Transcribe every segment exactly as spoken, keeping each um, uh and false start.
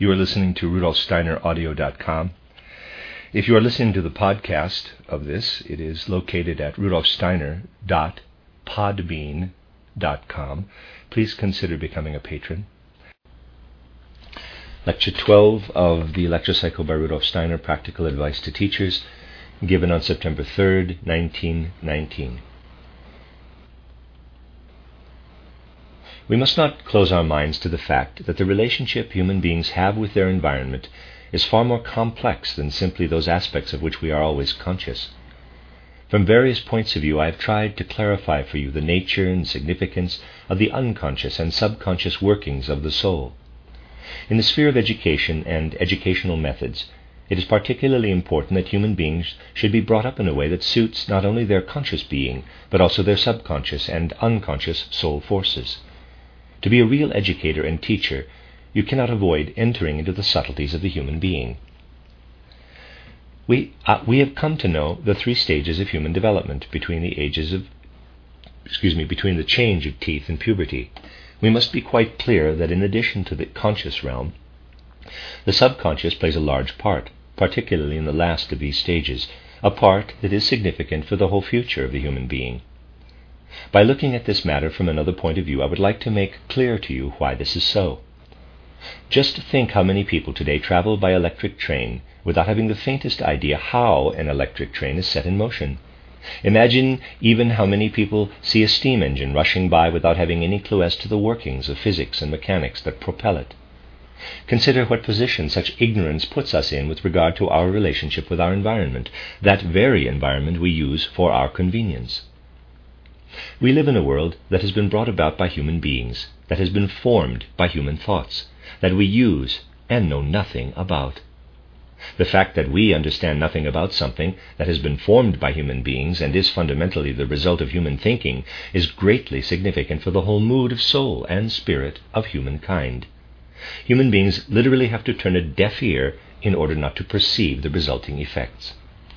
You are listening to Rudolf Steiner Audio dot com. If you are listening to the podcast of this, it is located at Rudolf Steiner dot podbean dot com. Please consider becoming a patron. Lecture twelve of the lecture cycle by Rudolf Steiner, Practical Advice to Teachers, given on September third, nineteen nineteen. We must not close our minds to the fact that the relationship human beings have with their environment is far more complex than simply those aspects of which we are always conscious. From various points of view, I have tried to clarify for you the nature and significance of the unconscious and subconscious workings of the soul. In the sphere of education and educational methods, it is particularly important that human beings should be brought up in a way that suits not only their conscious being, but also their subconscious and unconscious soul forces. To be a real educator and teacher, you cannot avoid entering into the subtleties of the human being. We, uh, we have come to know the three stages of human development between the ages of, excuse me, between the change of teeth and puberty. We must be quite clear that in addition to the conscious realm, the subconscious plays a large part, particularly in the last of these stages, a part that is significant for the whole future of the human being. By looking at this matter from another point of view, I would like to make clear to you why this is so. Just think how many people today travel by electric train without having the faintest idea how an electric train is set in motion. Imagine even how many people see a steam engine rushing by without having any clue as to the workings of physics and mechanics that propel it. Consider what position such ignorance puts us in with regard to our relationship with our environment, that very environment we use for our convenience. We live in a world that has been brought about by human beings, that has been formed by human thoughts, that we use and know nothing about. The fact that we understand nothing about something that has been formed by human beings and is fundamentally the result of human thinking is greatly significant for the whole mood of soul and spirit of humankind. Human beings literally have to turn a deaf ear in order not to perceive the resulting effects.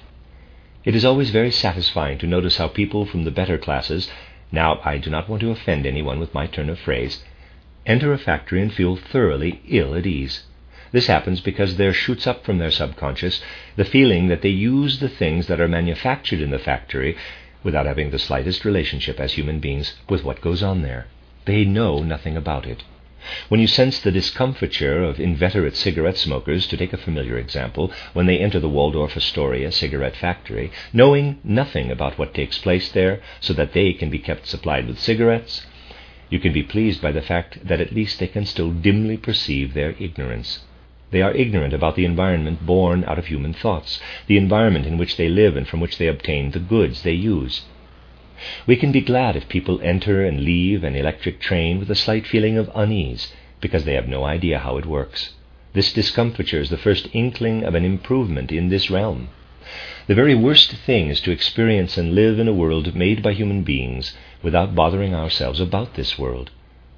It is always very satisfying to notice how people from the better classes, now I do not want to offend anyone with my turn of phrase, enter a factory and feel thoroughly ill at ease. This happens because there shoots up from their subconscious the feeling that they use the things that are manufactured in the factory without having the slightest relationship as human beings with what goes on there. They know nothing about it. When you sense the discomfiture of inveterate cigarette smokers, to take a familiar example, when they enter the Waldorf Astoria cigarette factory, knowing nothing about what takes place there so that they can be kept supplied with cigarettes, you can be pleased by the fact that at least they can still dimly perceive their ignorance. They are ignorant about the environment born out of human thoughts, the environment in which they live and from which they obtain the goods they use. We can be glad if people enter and leave an electric train with a slight feeling of unease, because they have no idea how it works. This discomfiture is the first inkling of an improvement in this realm. The very worst thing is to experience and live in a world made by human beings without bothering ourselves about this world.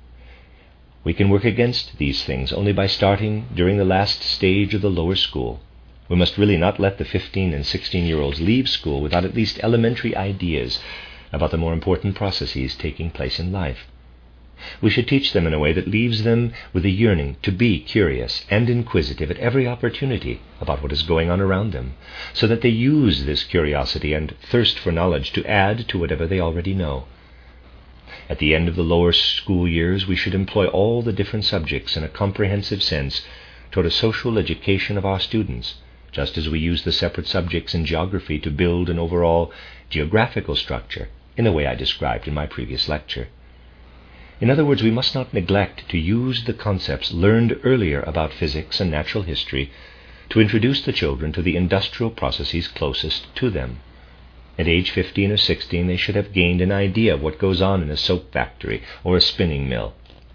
We can work against these things only by starting during the last stage of the lower school. We must really not let the fifteen and sixteen-year-olds leave school without at least elementary ideas about the more important processes taking place in life. We should teach them in a way that leaves them with a yearning to be curious and inquisitive at every opportunity about what is going on around them, so that they use this curiosity and thirst for knowledge to add to whatever they already know. At the end of the lower school years, we should employ all the different subjects in a comprehensive sense toward a social education of our students, just as we use the separate subjects in geography to build an overall geographical structure, in the way I described in my previous lecture. In other words, we must not neglect to use the concepts learned earlier about physics and natural history to introduce the children to the industrial processes closest to them. At age fifteen or sixteen, they should have gained an idea of what goes on in a soap factory or a spinning mill.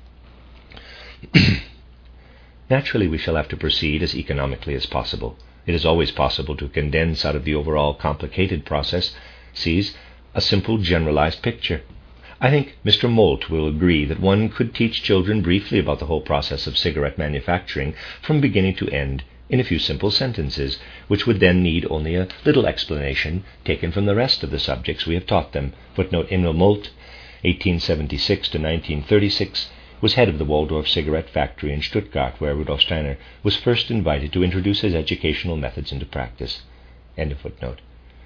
Naturally, we shall have to proceed as economically as possible. It is always possible to condense out of the overall complicated process sees a simple generalized picture. I think Mister Molt will agree that one could teach children briefly about the whole process of cigarette manufacturing from beginning to end in a few simple sentences, which would then need only a little explanation taken from the rest of the subjects we have taught them. Footnote: Emil Molt, eighteen seventy-six to nineteen thirty-six, was head of the Waldorf cigarette factory in Stuttgart, where Rudolf Steiner was first invited to introduce his educational methods into practice. End of footnote.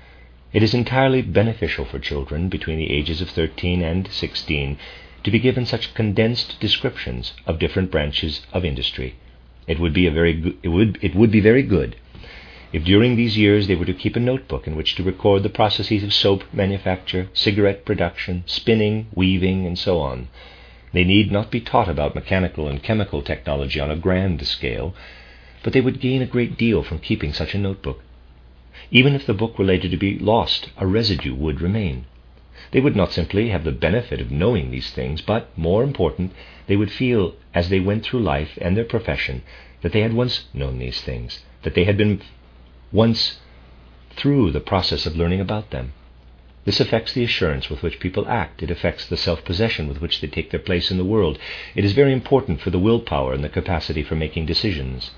It is entirely beneficial for children between the ages of thirteen and sixteen to be given such condensed descriptions of different branches of industry. It would be a very go- it would it would be very good if during these years they were to keep a notebook in which to record the processes of soap manufacture, cigarette production, spinning, weaving, and so on. They need not be taught about mechanical and chemical technology on a grand scale, but they would gain a great deal from keeping such a notebook. Even if the book were later to be lost, a residue would remain. They would not simply have the benefit of knowing these things, but, more important, they would feel, as they went through life and their profession, that they had once known these things, that they had been once through the process of learning about them. This affects the assurance with which people act. It affects the self-possession with which they take their place in the world. It is very important for the willpower and the capacity for making decisions.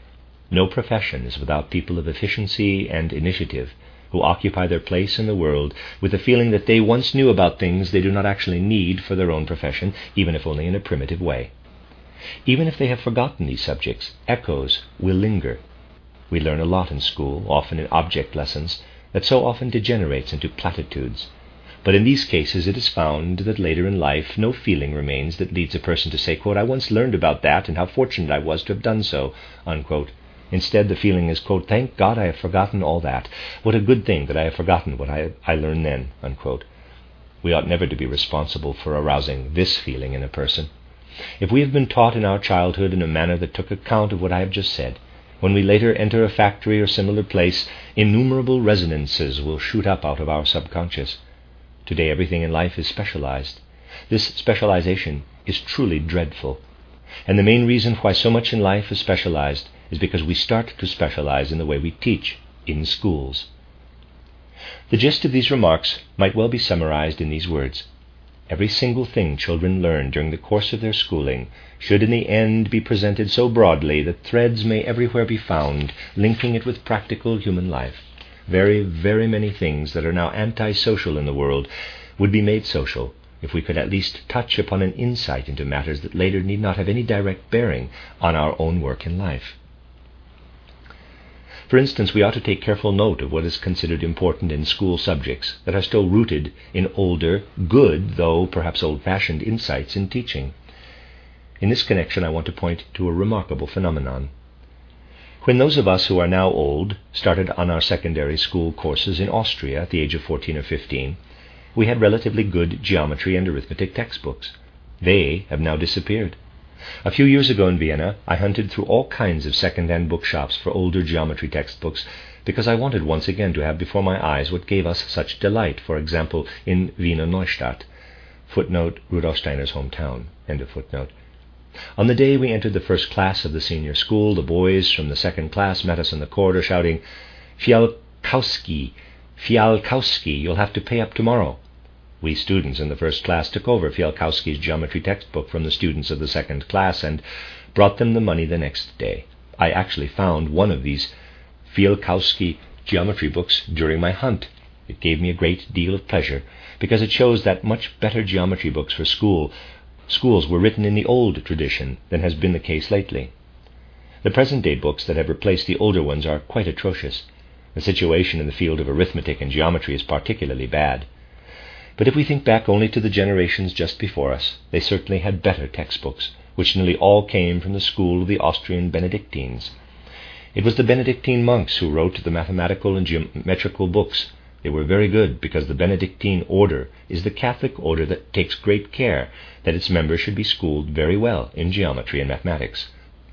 No profession is without people of efficiency and initiative who occupy their place in the world with the feeling that they once knew about things they do not actually need for their own profession, even if only in a primitive way. Even if they have forgotten these subjects, echoes will linger. We learn a lot in school, often in object lessons, that so often degenerates into platitudes. But in these cases it is found that later in life no feeling remains that leads a person to say, quote, "I once learned about that, and how fortunate I was to have done so," unquote. Instead, the feeling is, quote, "Thank God I have forgotten all that. What a good thing that I have forgotten what I, I learned then," unquote. We ought never to be responsible for arousing this feeling in a person. If we have been taught in our childhood in a manner that took account of what I have just said, when we later enter a factory or similar place, innumerable resonances will shoot up out of our subconscious. Today everything in life is specialized. This specialization is truly dreadful. And the main reason why so much in life is specialized is because we start to specialize in the way we teach in schools. The gist of these remarks might well be summarized in these words. Every single thing children learn during the course of their schooling should in the end be presented so broadly that threads may everywhere be found, linking it with practical human life. Very, very many things that are now anti-social in the world would be made social if we could at least touch upon an insight into matters that later need not have any direct bearing on our own work in life. For instance, we ought to take careful note of what is considered important in school subjects that are still rooted in older, good, though perhaps old-fashioned insights in teaching. In this connection, I want to point to a remarkable phenomenon. When those of us who are now old started on our secondary school courses in Austria at the age of fourteen or fifteen, we had relatively good geometry and arithmetic textbooks. They have now disappeared. A few years ago in Vienna, I hunted through all kinds of second-hand bookshops for older geometry textbooks because I wanted once again to have before my eyes what gave us such delight, for example, in Wiener Neustadt, footnote Rudolf Steiner's hometown, end of footnote. On the day we entered the first class of the senior school, the boys from the second class met us in the corridor shouting, "Fialkowski, Fialkowski, you'll have to pay up tomorrow." We students in the first class took over Fialkowski's geometry textbook from the students of the second class and brought them the money the next day. I actually found one of these Fialkowski geometry books during my hunt. It gave me a great deal of pleasure because it shows that much better geometry books for school schools were written in the old tradition than has been the case lately. The present-day books that have replaced the older ones are quite atrocious. The situation in the field of arithmetic and geometry is particularly bad. But if we think back only to the generations just before us, they certainly had better textbooks, which nearly all came from the school of the Austrian Benedictines. It was the Benedictine monks who wrote the mathematical and geometrical books. They were very good because the Benedictine order is the Catholic order that takes great care that its members should be schooled very well in geometry and mathematics.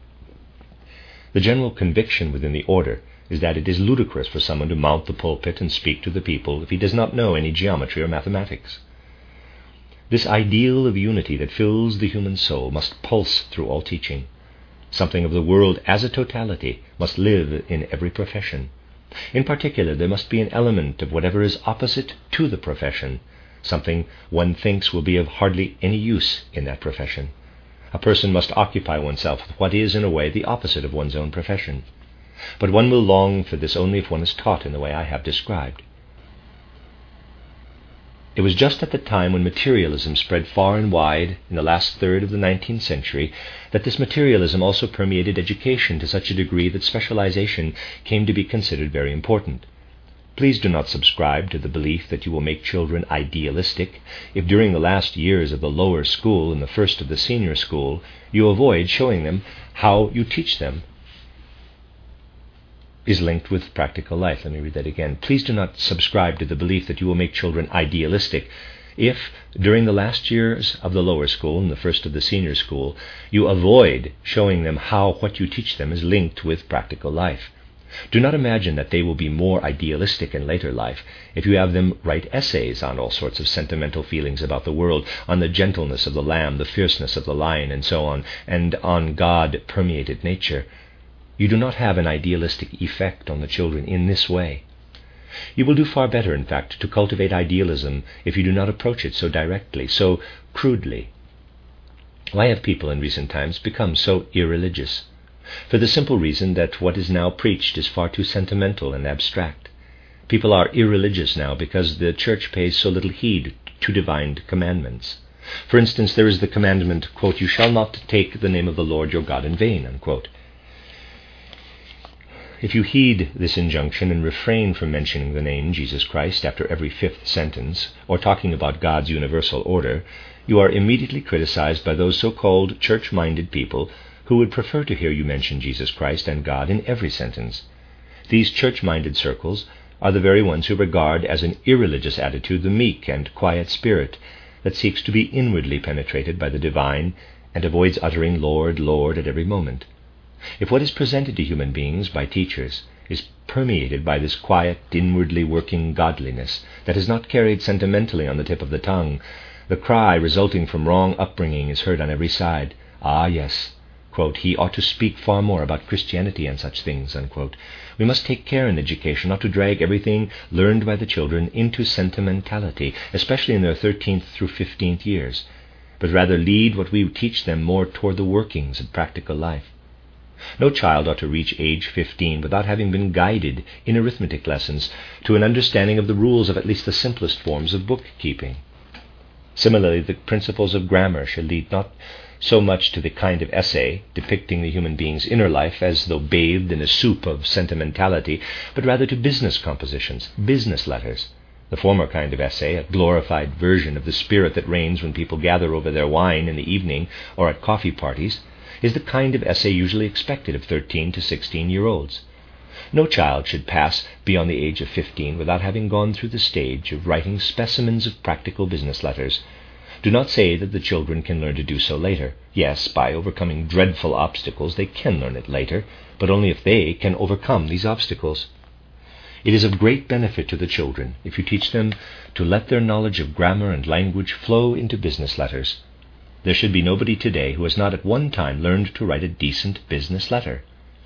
The general conviction within the order is that it is ludicrous for someone to mount the pulpit and speak to the people if he does not know any geometry or mathematics. This ideal of unity that fills the human soul must pulse through all teaching. Something of the world as a totality must live in every profession. In particular, there must be an element of whatever is opposite to the profession, something one thinks will be of hardly any use in that profession. A person must occupy oneself with what is, in a way, the opposite of one's own profession. But one will long for this only if one is taught in the way I have described. It was just at the time when materialism spread far and wide in the last third of the nineteenth century that this materialism also permeated education to such a degree that specialization came to be considered very important. Please do not subscribe to the belief that you will make children idealistic if during the last years of the lower school and the first of the senior school you avoid showing them how you teach them is linked with practical life. Let me read that again. Please do not subscribe to the belief that you will make children idealistic if, during the last years of the lower school and the first of the senior school, you avoid showing them how what you teach them is linked with practical life. Do not imagine that they will be more idealistic in later life if you have them write essays on all sorts of sentimental feelings about the world, on the gentleness of the lamb, the fierceness of the lion, and so on, and on God-permeated nature. You do not have an idealistic effect on the children in this way. You will do far better, in fact, to cultivate idealism if you do not approach it so directly, so crudely. Why have people in recent times become so irreligious? For the simple reason that what is now preached is far too sentimental and abstract. People are irreligious now because the church pays so little heed to divine commandments. For instance, there is the commandment, quote, "You shall not take the name of the Lord your God in vain," unquote. If you heed this injunction and refrain from mentioning the name Jesus Christ after every fifth sentence, or talking about God's universal order, you are immediately criticized by those so-called church-minded people who would prefer to hear you mention Jesus Christ and God in every sentence. These church-minded circles are the very ones who regard as an irreligious attitude the meek and quiet spirit that seeks to be inwardly penetrated by the divine and avoids uttering Lord, Lord at every moment. If what is presented to human beings by teachers is permeated by this quiet, inwardly working godliness that is not carried sentimentally on the tip of the tongue, the cry resulting from wrong upbringing is heard on every side. Ah, yes, quote, "he ought to speak far more about Christianity and such things," unquote. We must take care in education not to drag everything learned by the children into sentimentality, especially in their thirteenth through fifteenth years, but rather lead what we teach them more toward the workings of practical life. No child ought to reach age fifteen without having been guided in arithmetic lessons to an understanding of the rules of at least the simplest forms of bookkeeping. Similarly, the principles of grammar should lead not so much to the kind of essay depicting the human being's inner life as though bathed in a soup of sentimentality, but rather to business compositions, business letters. The former kind of essay, a glorified version of the spirit that reigns when people gather over their wine in the evening or at coffee parties, is the kind of essay usually expected of thirteen to sixteen-year-olds. No child should pass beyond the age of fifteen without having gone through the stage of writing specimens of practical business letters. Do not say that the children can learn to do so later. Yes, by overcoming dreadful obstacles they can learn it later, but only if they can overcome these obstacles. It is of great benefit to the children if you teach them to let their knowledge of grammar and language flow into business letters. There should be nobody today who has not at one time learned to write a decent business letter.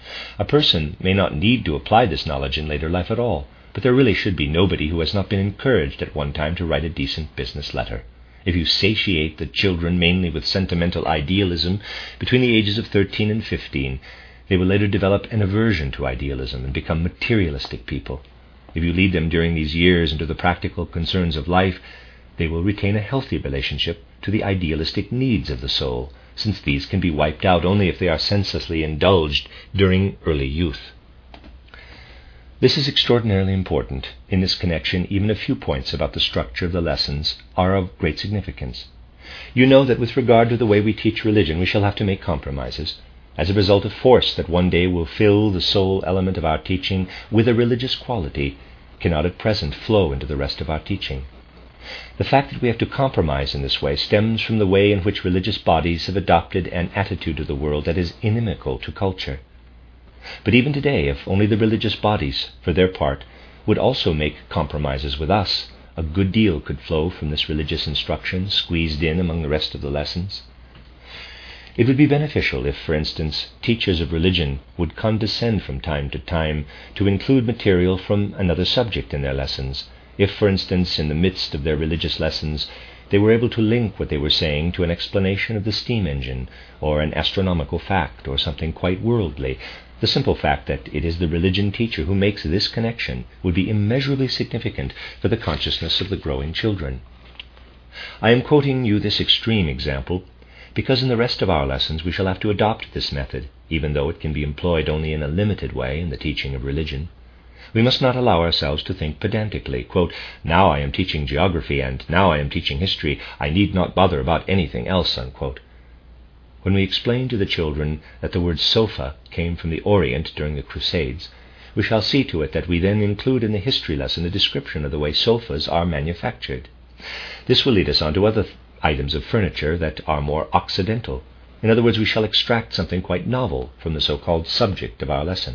A person may not need to apply this knowledge in later life at all, but there really should be nobody who has not been encouraged at one time to write a decent business letter. If you satiate the children mainly with sentimental idealism between the ages of thirteen and fifteen, they will later develop an aversion to idealism and become materialistic people. If you lead them during these years into the practical concerns of life, they will retain a healthy relationship to the idealistic needs of the soul, since these can be wiped out only if they are senselessly indulged during early youth. This is extraordinarily important. In this connection, even a few points about the structure of the lessons are of great significance. You know that with regard to the way we teach religion, we shall have to make compromises, as a result of force that one day will fill the sole element of our teaching with a religious quality cannot at present flow into the rest of our teaching. The fact that we have to compromise in this way stems from the way in which religious bodies have adopted an attitude to the world that is inimical to culture. But even today, if only the religious bodies, for their part, would also make compromises with us, a good deal could flow from this religious instruction squeezed in among the rest of the lessons. It would be beneficial if, for instance, teachers of religion would condescend from time to time to include material from another subject in their lessons. If, for instance, in the midst of their religious lessons, they were able to link what they were saying to an explanation of the steam engine, or an astronomical fact, or something quite worldly, the simple fact that it is the religion teacher who makes this connection would be immeasurably significant for the consciousness of the growing children. I am quoting you this extreme example because in the rest of our lessons we shall have to adopt this method, even though it can be employed only in a limited way in the teaching of religion. We must not allow ourselves to think pedantically, quote, now I am teaching geography and now I am teaching history, I need not bother about anything else, unquote. When we explain to the children that the word sofa came from the Orient during the Crusades, we shall see to it that we then include in the history lesson a description of the way sofas are manufactured. This will lead us on to other th- items of furniture that are more occidental. In other words, we shall extract something quite novel from the so-called subject of our lesson.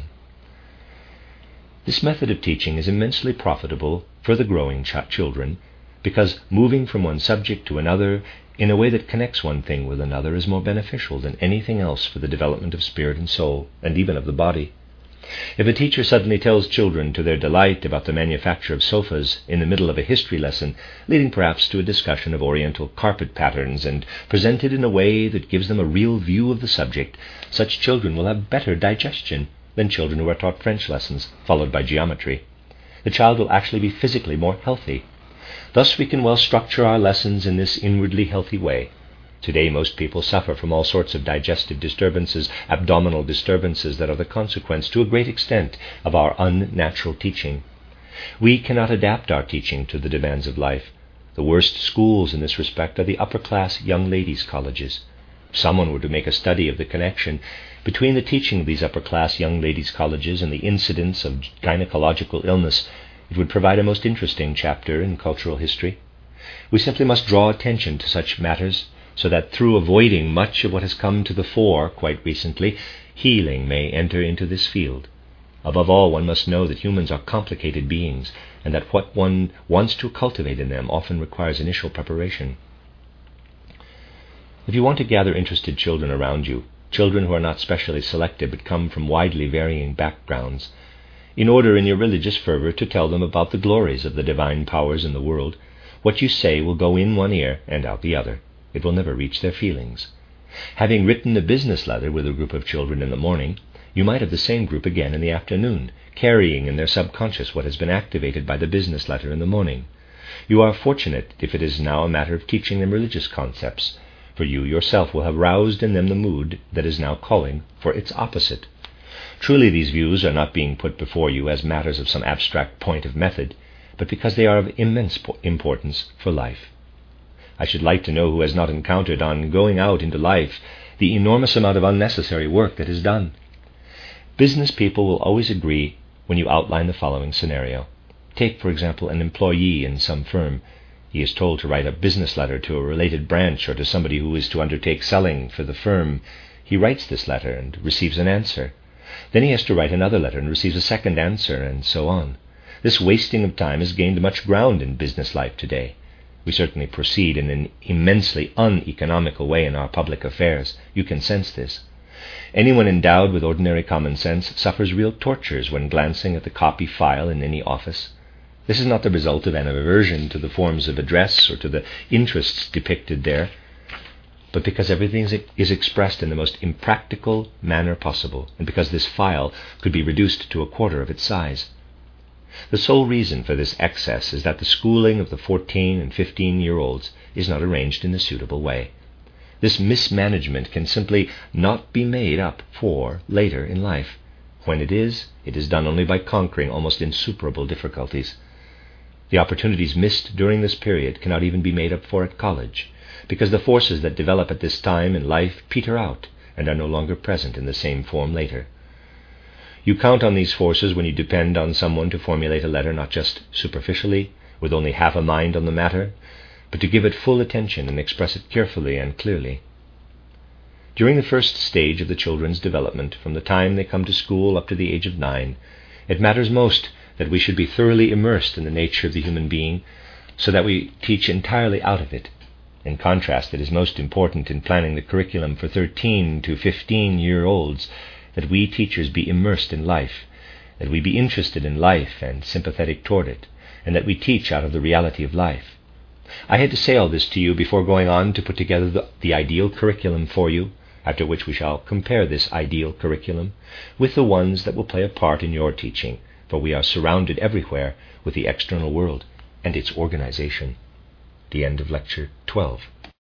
This method of teaching is immensely profitable for the growing ch- children because moving from one subject to another in a way that connects one thing with another is more beneficial than anything else for the development of spirit and soul, and even of the body. If a teacher suddenly tells children to their delight about the manufacture of sofas in the middle of a history lesson, leading perhaps to a discussion of Oriental carpet patterns, and presented in a way that gives them a real view of the subject, such children will have better digestion than children who are taught French lessons, followed by geometry. The child will actually be physically more healthy. Thus we can well structure our lessons in this inwardly healthy way. Today most people suffer from all sorts of digestive disturbances, abdominal disturbances that are the consequence to a great extent of our unnatural teaching. We cannot adapt our teaching to the demands of life. The worst schools in this respect are the upper-class young ladies' colleges. If someone were to make a study of the connection between the teaching of these upper-class young ladies' colleges and the incidence of gynecological illness, it would provide a most interesting chapter in cultural history. We simply must draw attention to such matters so that through avoiding much of what has come to the fore quite recently, healing may enter into this field. Above all, one must know that humans are complicated beings, and that what one wants to cultivate in them often requires initial preparation. If you want to gather interested children around you, children who are not specially selected but come from widely varying backgrounds, in order in your religious fervor to tell them about the glories of the divine powers in the world, what you say will go in one ear and out the other. It will never reach their feelings. Having written a business letter with a group of children in the morning, you might have the same group again in the afternoon, carrying in their subconscious what has been activated by the business letter in the morning. You are fortunate if it is now a matter of teaching them religious concepts, for you yourself will have roused in them the mood that is now calling for its opposite. Truly these views are not being put before you as matters of some abstract point of method, but because they are of immense importance for life. I should like to know who has not encountered on going out into life the enormous amount of unnecessary work that is done. Business people will always agree when you outline the following scenario. Take, for example, an employee in some firm. He is told to write a business letter to a related branch or to somebody who is to undertake selling for the firm. He writes this letter and receives an answer. Then he has to write another letter and receives a second answer, and so on. This wasting of time has gained much ground in business life today. We certainly proceed in an immensely uneconomical way in our public affairs. You can sense this. Anyone endowed with ordinary common sense suffers real tortures when glancing at the copy file in any office. This is not the result of an aversion to the forms of address or to the interests depicted there, but because everything is expressed in the most impractical manner possible, and because this file could be reduced to a quarter of its size. The sole reason for this excess is that the schooling of the fourteen and fifteen-year-olds is not arranged in a suitable way. This mismanagement can simply not be made up for later in life. When it is, it is done only by conquering almost insuperable difficulties. The opportunities missed during this period cannot even be made up for at college, because the forces that develop at this time in life peter out and are no longer present in the same form later. You count on these forces when you depend on someone to formulate a letter not just superficially, with only half a mind on the matter, but to give it full attention and express it carefully and clearly. During the first stage of the children's development, from the time they come to school up to the age of nine, it matters most that we should be thoroughly immersed in the nature of the human being, so that we teach entirely out of it. In contrast, it is most important in planning the curriculum for thirteen to fifteen-year-olds that we teachers be immersed in life, that we be interested in life and sympathetic toward it, and that we teach out of the reality of life. I had to say all this to you before going on to put together the, the ideal curriculum for you, after which we shall compare this ideal curriculum with the ones that will play a part in your teaching, for we are surrounded everywhere with the external world and its organization. The end of Lecture twelve.